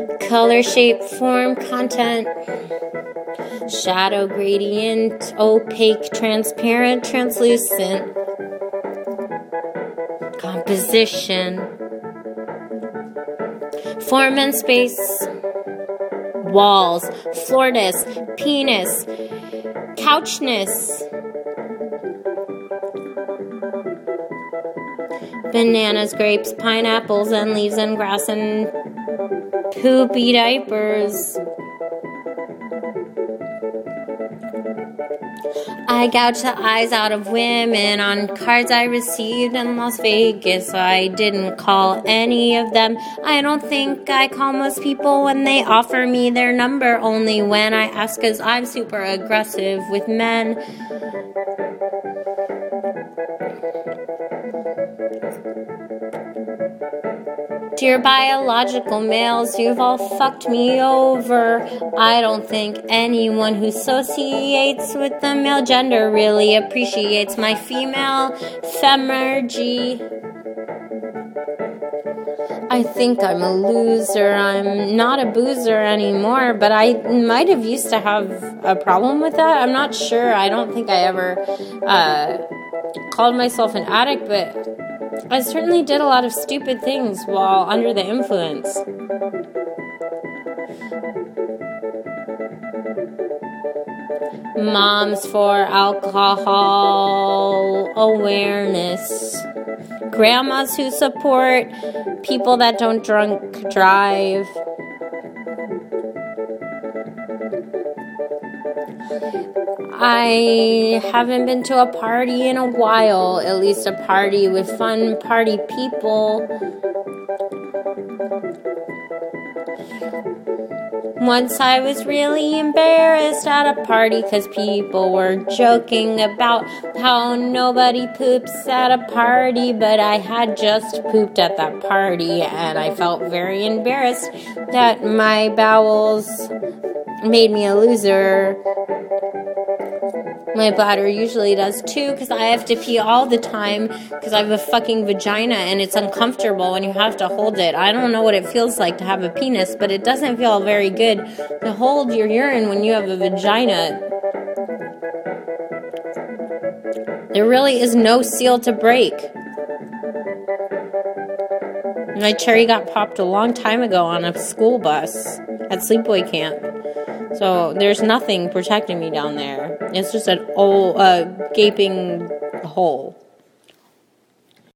color, shape, form, content, shadow, gradient, opaque, transparent, translucent, composition, form and space, walls, floorness, penis, couchness, bananas, grapes, pineapples, and leaves and grass and poopy diapers. I gouged the eyes out of women on cards I received in Las Vegas. I didn't call any of them. I don't think I call most people when they offer me their number, only when I ask, 'cause I'm super aggressive with men. Dear biological males, you've all fucked me over. I don't think anyone who associates with the male gender really appreciates my female femergy. I think I'm a loser. I'm not a boozer anymore, but I might have used to have a problem with that. I'm not sure. I don't think I ever called myself an addict, but I certainly did a lot of stupid things while under the influence. Moms for alcohol awareness. Grandmas who support people that don't drunk drive. I haven't been to a party in a while, at least a party with fun party people. Once I was really embarrassed at a party because people were joking about how nobody poops at a party, but I had just pooped at that party and I felt very embarrassed that my bowels made me a loser. My bladder usually does too, because I have to pee all the time because I have a fucking vagina and it's uncomfortable when you have to hold it. I don't know what it feels like to have a penis, but it doesn't feel very good to hold your urine when you have a vagina. There really is no seal to break. My cherry got popped a long time ago on a school bus at sleepaway camp. So there's nothing protecting me down there. It's just an old, gaping hole.